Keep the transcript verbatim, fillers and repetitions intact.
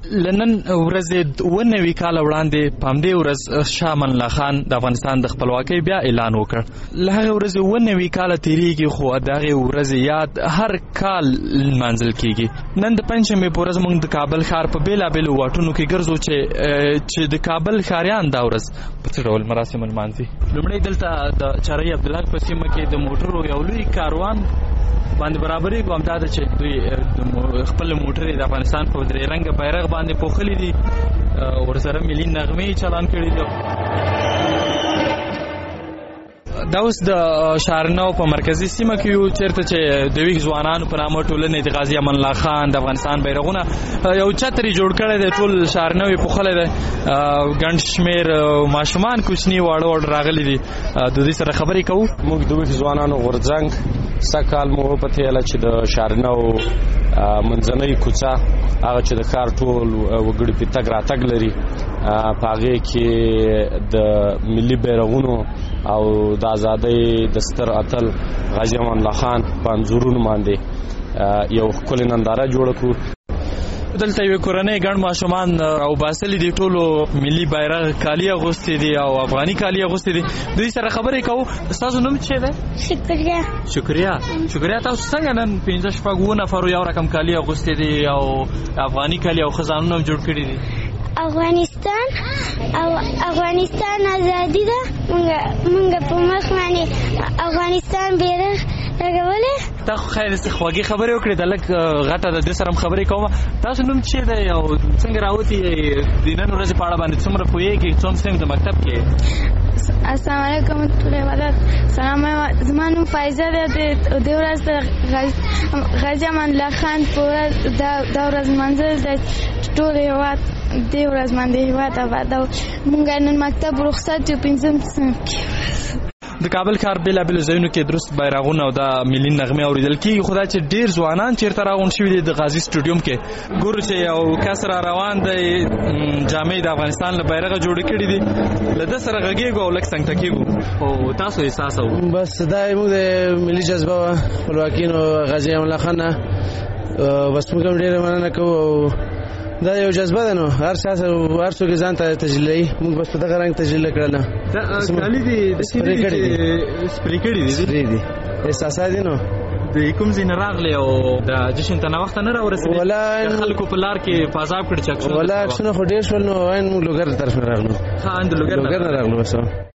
لنن ورځ اووه نوي کاله وړاندې په همدې ورځ شاه امان الله خان د افغانستان د خپلواکۍ بیا اعلان وکړ. له هغې ورځې اووه نوي کاله تېرېږي خو د هغې ورځې یاد هر کال لمانځل کېږي. نن د پنجشنبې په ورځ موږ د کابل ښار په بېلابېلو واټونو کې ګرځو چې چې د کابل ښاریان دا ورځ په څه ډول مراسم لمانځي. لومړی دلته د چارۍ عبدالحق په سیمه کې د موټرو یو لوی کاروان باندې برابرېږو. همدا ده چې دوی خپل موټرې د افغانستان په درې رنګه بیرغ باندې پوښلي دي، ورسره ملي نغمې چالان کړي دي. دا اوس د شارنو په مرکزي سیمه کې یو چېرته چې د ویښ ځوانانو په نامه ټولنې د غازي امان الله خان د افغانستان بیرغونه یو چتر یې جوړ کړی دی، ټول شارنو یې پوښلی دی. ګڼ شمېر ماشومان کوچني واړه واړه راغلي دي. د دوی سره خبرې کوو. موږ د ویښ ځوانانو غورځنګ سږ کال مو وپتېله چې د شارنو منځنۍ کوڅه هغه چې د ښار ټول وګړي پې تګ راتګ لري، په هغې کې د ملي بیرغونو او د ازادۍ د ستر اتل غازي امان الله خان په انځورونو باندې یو ښکلې ننداره جوړه کړو. دلته یوې کورنۍ ګڼ ماشومان راوباسلي دي، ټولو ملي بیرغ کالي اغوستي دي او افغاني کالي اغوستي دي. دوی سره خبرې کوو. ستاسو نوم څه دی؟ شکریا. شکریا شکریا تاسو څنګه نن پنځه شپږ اووه نفرو یو رقم کالي اغوستي دي او افغاني کالي او خزانونه هم جوړ کړي دي؟ افغانستان او افغانستان ازادي ده. مونږ په مخ باندې افغانستان بیرغ لګولې. تا خو خیر خوږې خبرې وکړې، د لږ غټه د دې سره هم خبرې کوم. تاسو نوم څه دی او څنګه راوتي د نن ورځې په اړه باندې څومره پوهېږئ؟ څوم څنګه د مکتب کې؟ السلام علیکم ورحمتالله وبرکاته. سلام، زما نوم فایزه ده. د دې ورځ غازي امان الله خان په ورځ دا ورځ لمانځل د ټول هېواد دې ورځ باندې هېواد اباد او مونږ نن مکتب رخصت یو پنځم صنف کې. د کابل ښار بېلابېلو ځایونو کې درست بیرغونه او د ملي نغمې اورېدل کېږي، خو دا چې ډېر ځوانان چېرته راغونډ شوي دي د غازي سټوډیوم کې. ګورو چې یو کس را روان دی، جامې د افغانستان له بیرغه جوړې کړي دي. له ده سره غږېږو او لږ څنګ ټکېږو. خو تاسو احساس او بس دا زموږ د ملي جذبه وه، خپلواکي نو غازي امان الله خان نه بس موږ هم ډېره مننه کوو. دا یو جذبه ده، نو هر چا هر څوک ځان ته تجلیلوي. موږ بس په دغه رنګ تجلیل کړله. کالي دي سپرې کړي دي سپرې کړي دي سپرې دي احساسات دي. نو د کوم ځای نه راغلی او د جشن ته ناوخته نه راورسېدې؟ ولا خلکو په لار کې په عذاب کړي چې ولا عکسونه خو ډېر شول. نو موږ لوګر طرف نه راغلو. ها د لوګر نه راغلو بس.